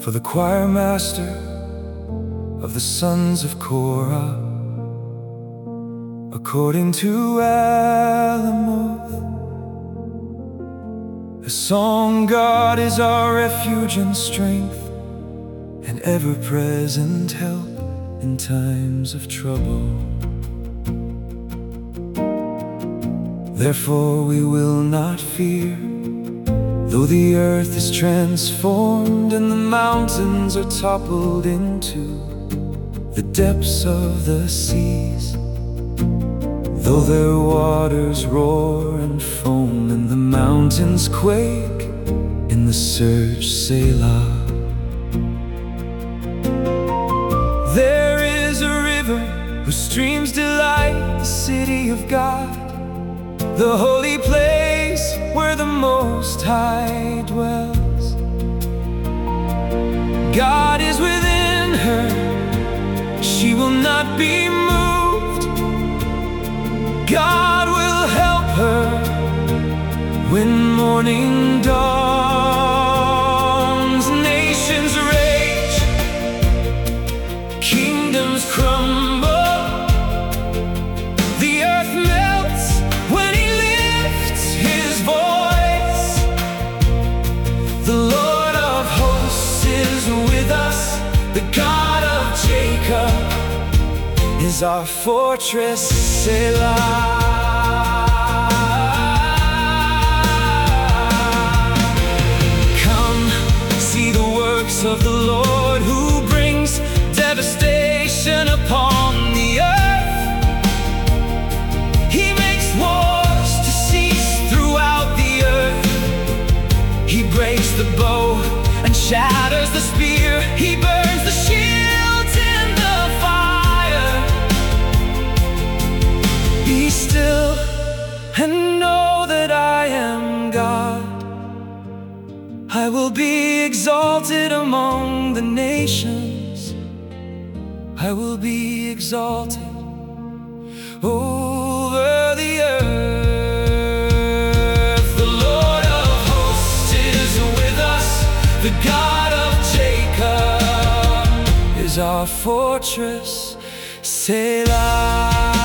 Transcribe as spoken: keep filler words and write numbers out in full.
For the choir master of the sons of Korah, according to Alamoth, a song: God is our refuge and strength, and ever-present help in times of trouble. Therefore we will not fear, though the earth is transformed and the mountains are toppled into the depths of the seas, though their waters roar and foam and the mountains quake in the surge, Selah. There is a river whose streams delight the city of God, the holy place where the Most High dwells. God is within her, she will not be moved. God will help her when morning dawns. Nations rage, kingdoms crumble, the earth melts when He lifts His voice. The Lord of hosts is with us, the God of Jacob is our fortress, Selah. Come, see the works of the Lord, who brings devastation upon the earth. He makes wars to cease throughout the earth. He breaks the bow and shatters the spear. He burns the shields in the fire. Be still and know that I am God. I will be exalted among the nations, I will be exalted over the earth. The Lord of hosts is with us, the God of Jacob is our fortress, Selah.